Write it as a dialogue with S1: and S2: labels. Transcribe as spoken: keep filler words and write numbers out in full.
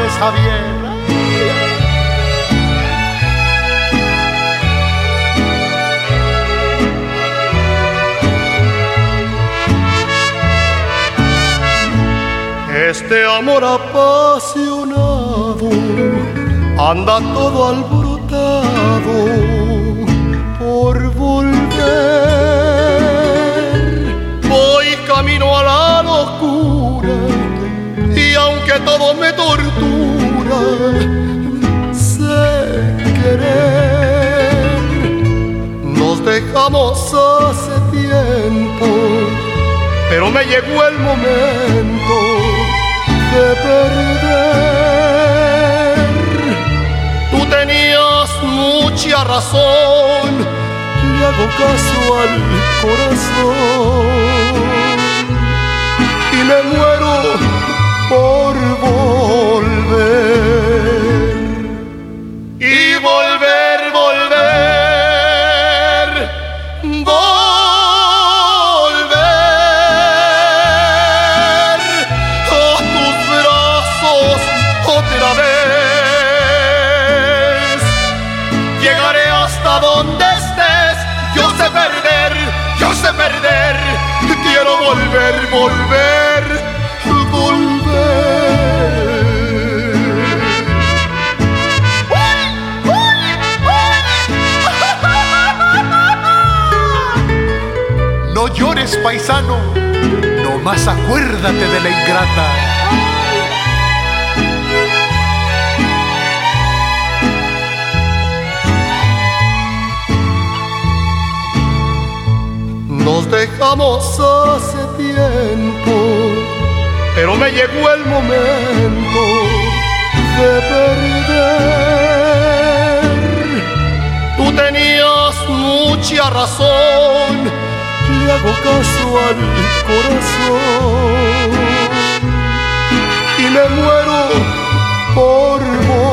S1: esa vieja. Este amor apasionado anda todo alborotado por volver. Voy camino a la locura y aunque todo me tortura, sé querer. Nos dejamos hace tiempo, pero me llegó el momento de perder. Tú tenías mucha razón, le hago caso al corazón y me muero por volver. Y volver, volver, volver a tus brazos otra vez. Llegaré hasta donde estés, yo sé perder, yo sé perder. Quiero volver, volver, volver. No llores, paisano, nomás acuérdate de la ingrata. Nos dejamos hace tiempo, pero me llegó el momento de perder. Tú tenías mucha razón, le hago caso al corazón y me muero por vos.